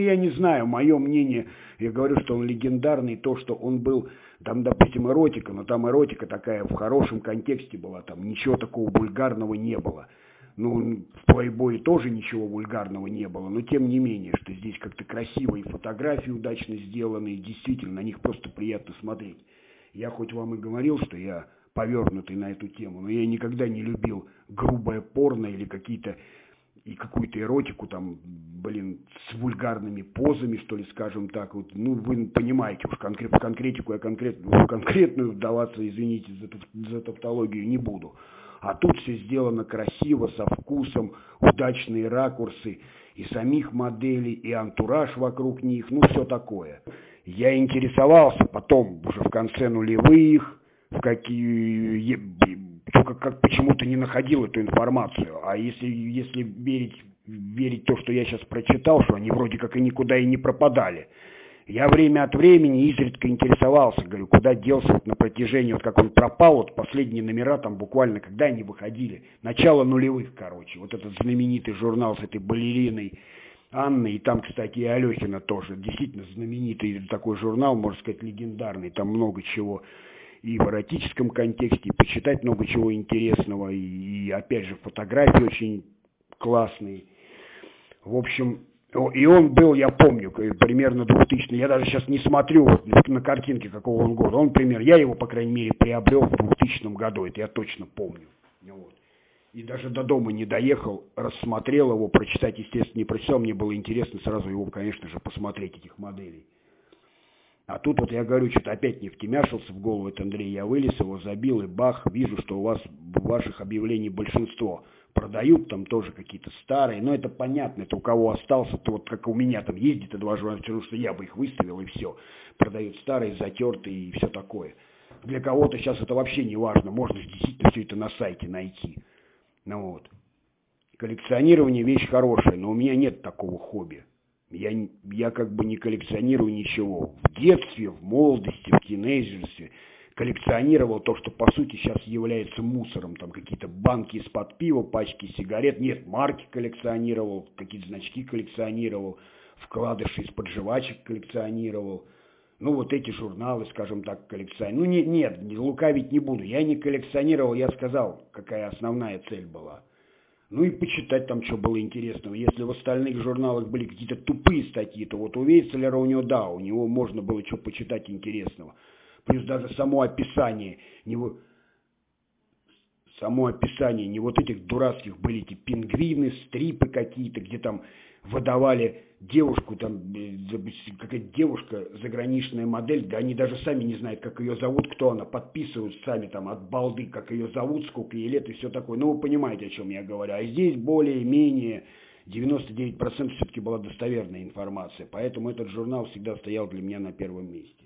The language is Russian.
я не знаю, мое мнение, я говорю, что он легендарный, то, что он был, там, допустим, эротика, но там эротика такая в хорошем контексте была, там ничего такого вульгарного не было. Ну, в плейбое тоже ничего вульгарного не было, но тем не менее, что здесь как-то красивые фотографии удачно сделаны, и действительно, на них просто приятно смотреть. Я хоть вам и говорил, что я повернутый на эту тему, но я никогда не любил грубое порно или какие-то и какую-то эротику там, блин, с вульгарными позами, что ли, скажем так. Вот, ну, вы понимаете, уж в конкретику я конкретную вдаваться, извините за тавтологию, не буду. А тут все сделано красиво, со вкусом, удачные ракурсы и самих моделей, и антураж вокруг них, ну, все такое. Я интересовался потом, уже в конце нулевых, как почему-то не находил эту информацию. А если верить то, что я сейчас прочитал, что они вроде как и никуда и не пропадали. Я время от времени изредка интересовался, говорю, куда делся вот на протяжении, вот как он пропал, вот последние номера там буквально, когда они выходили, начало нулевых, короче, вот этот знаменитый журнал с этой балериной Анной, и там, кстати, и Алехина тоже, действительно знаменитый такой журнал, можно сказать, легендарный, там много чего и в эротическом контексте, и почитать много чего интересного, и опять же, фотографии очень классные. В общем, и он был, я помню, примерно 2000, я даже сейчас не смотрю на картинки, какого он года, я его, по крайней мере, приобрел в 2000 году, это я точно помню. Вот. И даже до дома не доехал, рассмотрел его, прочитать, естественно, не прочитал, мне было интересно сразу его, конечно же, посмотреть, этих моделей. А тут вот я говорю, что-то опять не втемяшился в голову этот Андрей, я вылез, его забил, и бах, вижу, что у вас ваших объявлений большинство. Продают там тоже какие-то старые, но это понятно, это у кого остался, то вот как у меня там ездит, два журнала, потому что я бы их выставил и все. Продают старые, затертые и все такое. Для кого-то сейчас это вообще не важно, можно действительно все это на сайте найти. Ну вот. Коллекционирование вещь хорошая, но у меня нет такого хобби. Я как бы не коллекционирую ничего. В детстве, в молодости, в тинейджерстве коллекционировал то, что по сути сейчас является мусором. Там какие-то банки из-под пива, пачки сигарет. Нет, марки коллекционировал, какие-то значки коллекционировал, вкладыши из-под жвачек коллекционировал. Ну, вот эти журналы, скажем так, коллекционировал. Ну, нет, лукавить не буду. Я не коллекционировал, я сказал, какая основная цель была. Ну и почитать там, что было интересного. Если в остальных журналах были какие-то тупые статьи, то вот у Вейцелера у него можно было что почитать интересного. Плюс даже само описание не вот этих дурацких были эти пингвины, стрипы какие-то, где там выдавали девушку, там какая-то девушка, заграничная модель, да они даже сами не знают, как ее зовут, кто она, подписывают сами там от балды, как ее зовут, сколько ей лет и все такое. Ну, вы понимаете, о чем я говорю. А здесь более-менее 99% все-таки была достоверная информация, поэтому этот журнал всегда стоял для меня на первом месте.